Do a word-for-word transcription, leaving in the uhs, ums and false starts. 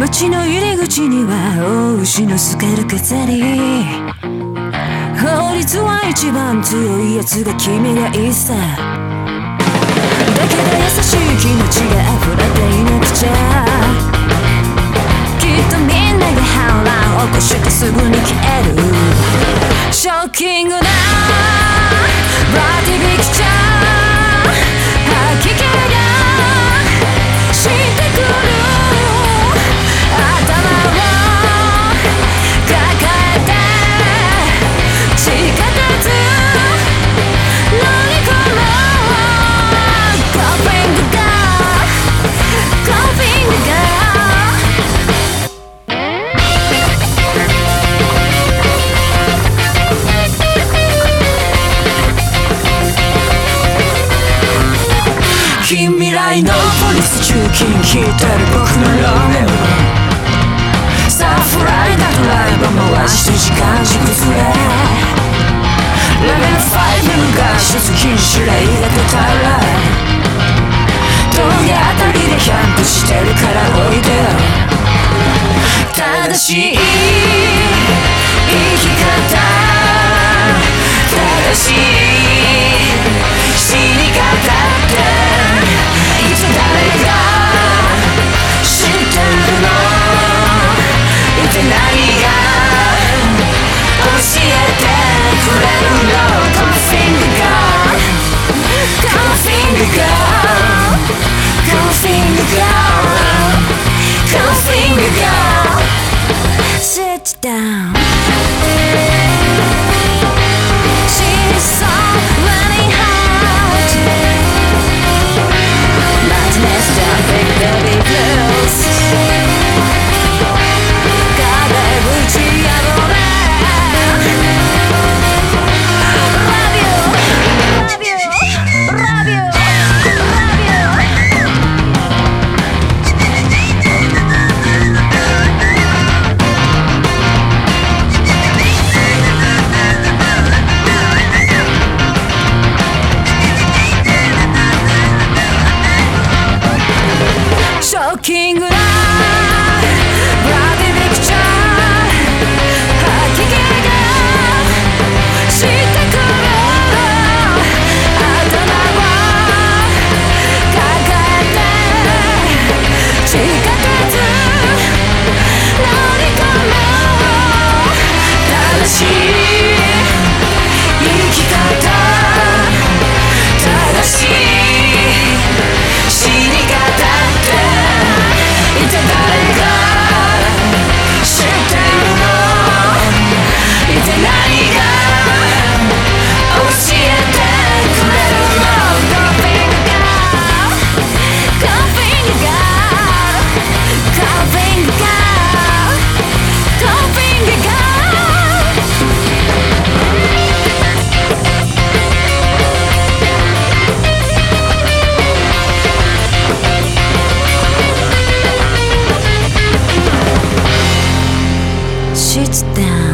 街の入り口には大牛の透ける飾り。法律は一番強いやつが君がいいさ。だけど優しい気持ちが溢れていなくちゃ、きっとみんなが反乱を起こしてすぐに消える。ショッキングなブラッディビクチャー、吐き気がしてくる。頭を抱えて地下鉄乗り込もう。コーピングガー、コーピングガー。近未来のポリス中金引いてる僕のロメオ。さあフライだドライバー回して時間軸ずれ。レベルごの脱出禁止令が出たら峠あたりでキャンプしてるからおいでよ。正しい生き方、正しい死に方っていつ誰が知ってるの？いつ何が教えてくれるの？ Come finger girl, come finger girl, come finger girl, come finger girl. Sit down. She's so running hot. Madness down, big baby blues. Gotta reach the other way. Love you, love you, love you, love you. Shocking なブラディビクチャー、吐き気がしてくる。頭を抱えて地下鉄乗り込もう。正しい生き方、正しい死に方っていつ誰が知ってるの？いつ何が教えてくれるの？ Coffee girl, Coffee girl, Coffee girl. Sit down.